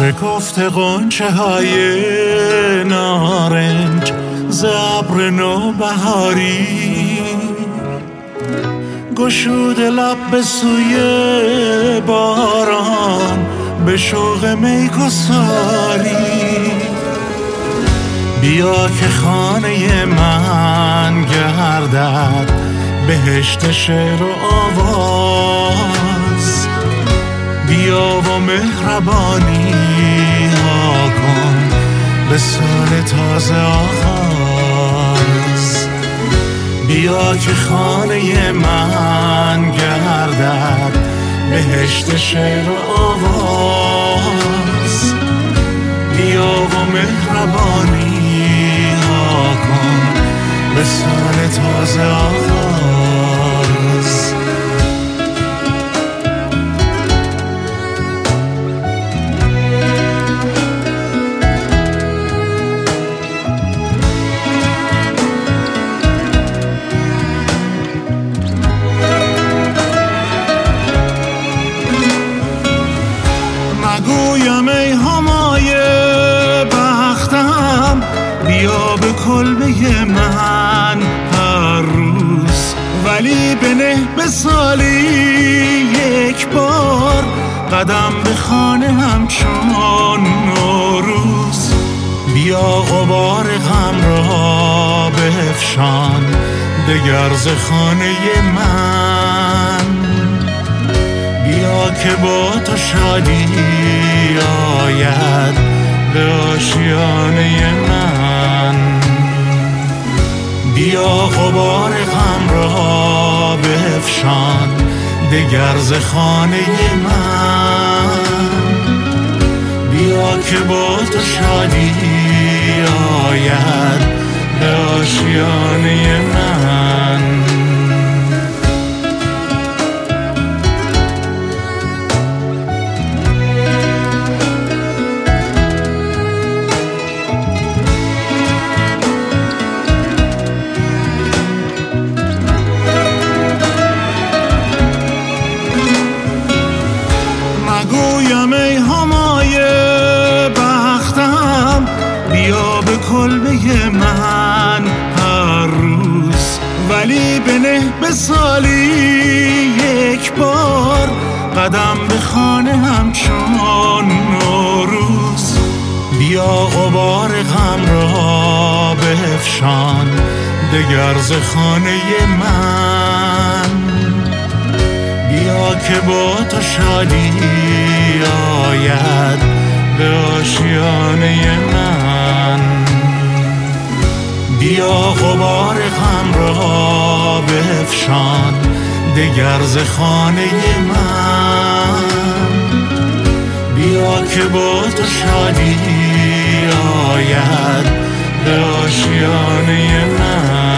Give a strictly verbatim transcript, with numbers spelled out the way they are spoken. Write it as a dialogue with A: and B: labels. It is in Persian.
A: شکفت غنچه های نارنج ز ابر نوبهاری، گشوده لب به سوی باران به شوق میگساری. بیا که خانه من گردد بهشت شعر و آواز، بیا و مهربانی ها کن به سال تازه آغاز. بیا که خانه من گردد بهشت شعر و آواز، بیا و مهربانی ها کن به سال تازه آغاز. مگویم ای همای بختم، بیا به کلبه من هر روز، ولی بنه به سالی یک بار قدم به خانه همچون نوروز. بیا غبار غم را بفشان دگر ز خانه من، بیا که با تو شادی آید به آشیانه من. بیا غبار غم را بفشان دگر ز خانه من، بیا که با تو شادی آید به آشیانه من. مگویم ای همای بختم، بیا به کلبه من هر روز، ولی بنه به سالی یک بار قدم به خانه همچون نوروز. بیا غبار غم را بفشان دگر ز خانه من، بیا که با تو شادی آید به آشیانه من. بیا غبار غم را بفشان دگر ز خانه من، بیا که با تو شادی آید به آشیانه من.